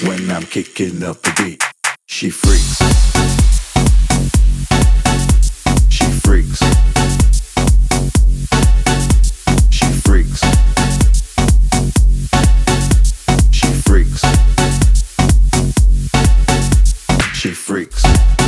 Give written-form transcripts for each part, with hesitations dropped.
when I'm kicking up the beat. She freaks. She freaks. She freaks. She freaks. She freaks.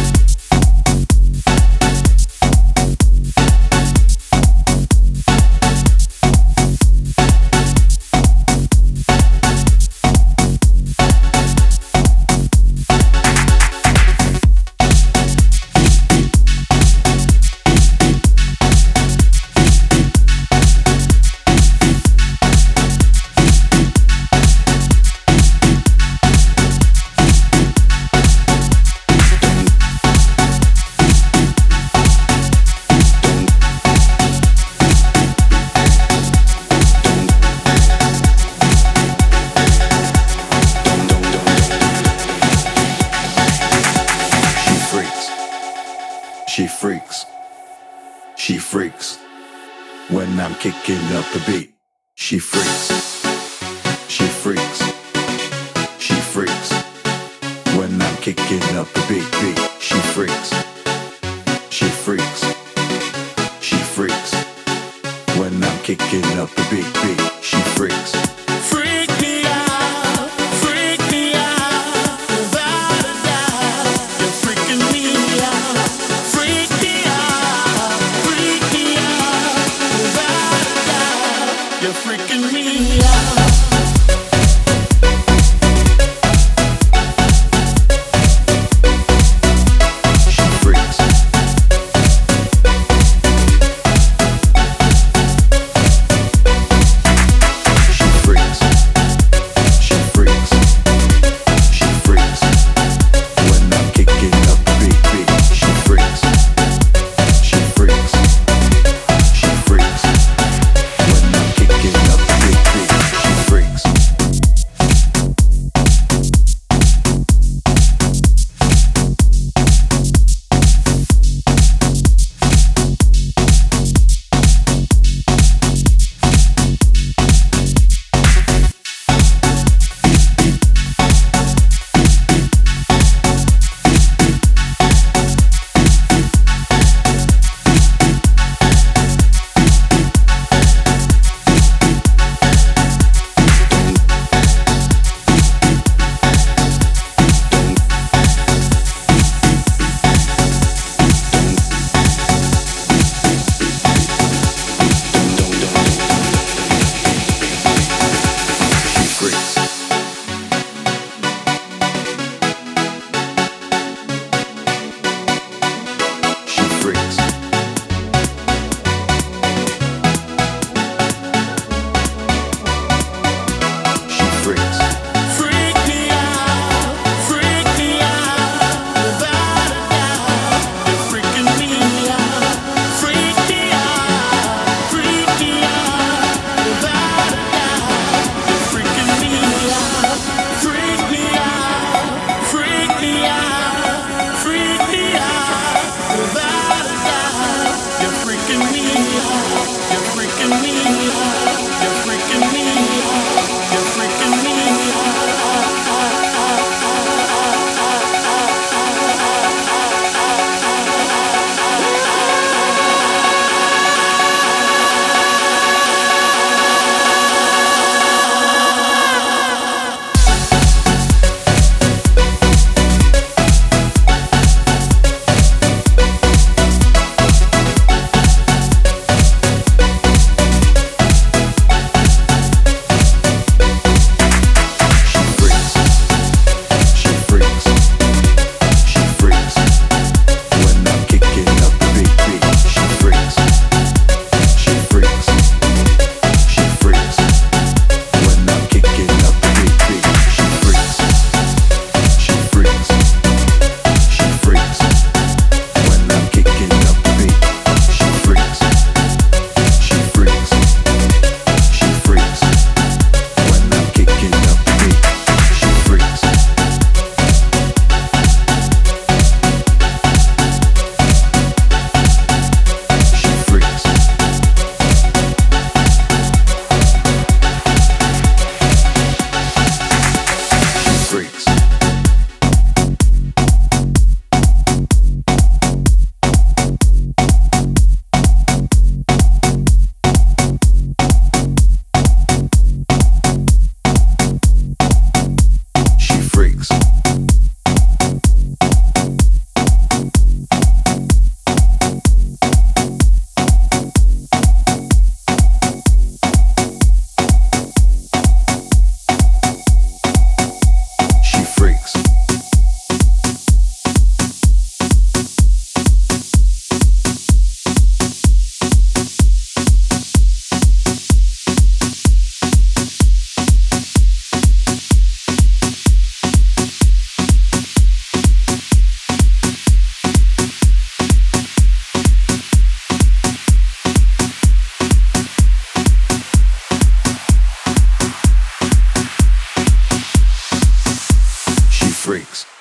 She freaks. She freaks. When I'm kicking up the beat. She freaks. She freaks. She freaks. When I'm kicking up the beat. She freaks. She freaks. She freaks. When I'm kicking up the beat. She freaks. Freak me out, freak me out, without a doubt, you're freaking me out. Freak me out, without a doubt, you're freaking me out. freaks.